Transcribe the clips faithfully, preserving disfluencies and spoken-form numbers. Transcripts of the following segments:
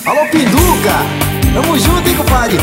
Alô, Pinduca! Tamo junto, hein, compadre?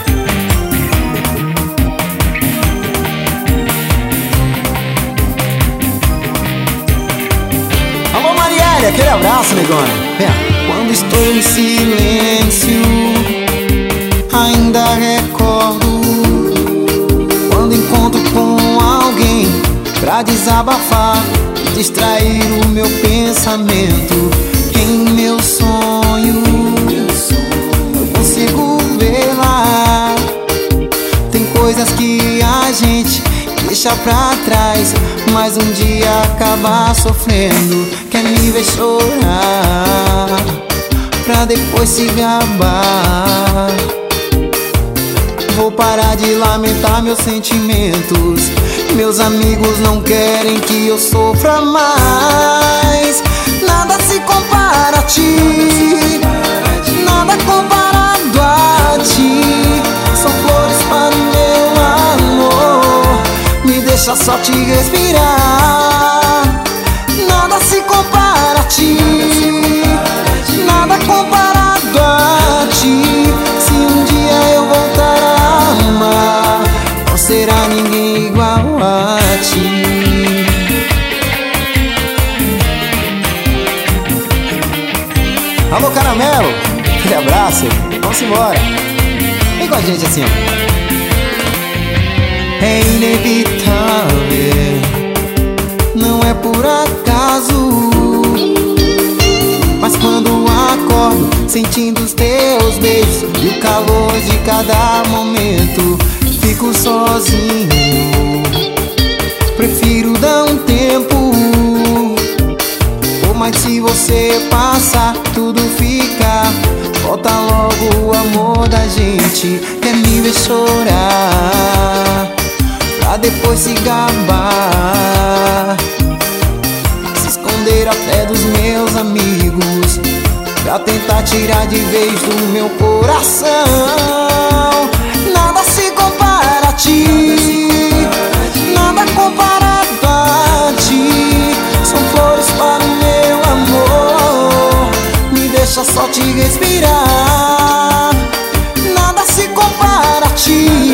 Alô, Marielle, aquele abraço, negona. Vem. Quando estou em silêncio, ainda recordo quando encontro com alguém pra desabafar e distrair o meu pensamento. Em meu sonho eu consigo ver lá. Tem coisas que a gente deixa pra trás, mas um dia acaba sofrendo. Quer me ver chorar pra depois se gabar. Vou parar de lamentar meus sentimentos. Meus amigos não querem que eu sofra mais. Nada se compara a ti, nada comparado a ti. São flores para o meu amor, me deixa só te respirar. Nada se compara a ti, nada comparado a ti. Se um dia eu voltar a amar, não será ninguém igual a ti. Alô, Caramelo, aquele abraço. Vamos embora. Vem com a gente assim, ó. É inevitável, não é por acaso, mas quando acordo sentindo os teus beijos e o calor de cada momento, fico sozinho. Prefiro dar um tempo, mas se você passar, tudo fica. Volta logo o amor da gente. Quer me ver chorar pra depois se gabar, se esconder até dos meus amigos, pra tentar tirar de vez do meu coração. Nada se compara a ti, nada comparado a ti. São flores para o meu amor, me deixa só te respirar. Nada se compara a ti,